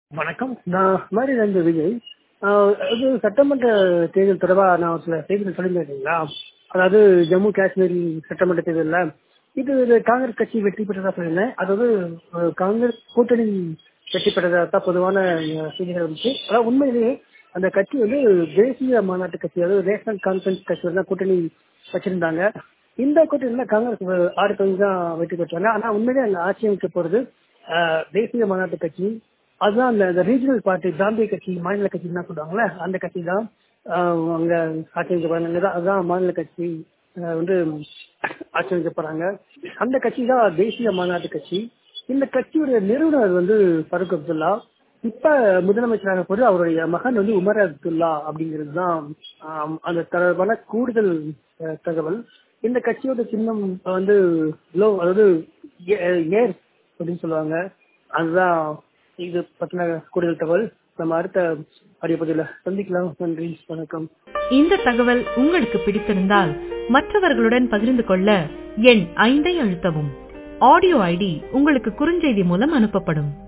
வணக்கம். நான் மாரிலிருந்து விஜய். அது சட்டமன்ற தேர்தல் தொடர்பாக நான் ஒரு சில செய்திகள் சொல்லியிருந்தீங்களா? அதாவது ஜம்மு காஷ்மீர் சட்டமன்ற தேர்தலில் இது காங்கிரஸ் கட்சி வெற்றி பெற்றதா சொல்லியிருந்தேன். அதாவது காங்கிரஸ் கூட்டணி வெற்றி பெற்றதா தான் பொதுவான செய்திகள் இருந்துச்சு. அதாவது உண்மையிலேயே அந்த கட்சி தேசிய மாநாட்டு கட்சி, அதாவது நேஷனல் கான்ஃபரன்ஸ் கட்சி தான் கூட்டணி வச்சிருந்தாங்க. இந்த கூட்டணியில காங்கிரஸ் ஆறு தொகுதி தான் வெற்றி பெற்றாங்க. ஆனா உண்மையிலேயே அங்க ஆட்சி அமைக்க போறது தேசிய மாநாட்டு கட்சி. அதுதான் அந்த ரீஜனல் பார்ட்டி, பிராந்திய கட்சி, மாநில கட்சி தான் சொல்லுவாங்கல்ல, அந்த கட்சி தான் அங்க ஆட்சி அமைக்க போறாங்க. அதுதான் மாநில கட்சி ஆட்சி அமைக்க போறாங்க. அந்த கட்சி தான் தேசிய மாநாட்டு கட்சி. இந்த கட்சியுடைய நிறுவனர் ஃபருக் அப்துல்லா. இப்ப முதலமைச்சராக போது அவருடைய மகன் உமர் அப்துல்லா அப்படிங்கிறது தான் அந்த தொடர்பான கூடுதல் தகவல். இந்த கட்சியோட சின்னம் அதாவது ஏர் அப்படின்னு சொல்லுவாங்க. அதுதான் இது பத்தின கூடுதல் தகவல். நம்ம அடுத்த அறியப்பதில் சந்திக்கலாம். நன்றி, வணக்கம். இந்த தகவல் உங்களுக்கு பிடித்திருந்தால் மற்றவர்களுடன் பகிர்ந்து கொள்ள எண் 5 அழுத்தவும். ஆடியோ ஐடி உங்களுக்கு குறுஞ்செய்தி மூலம் அனுப்பப்படும்.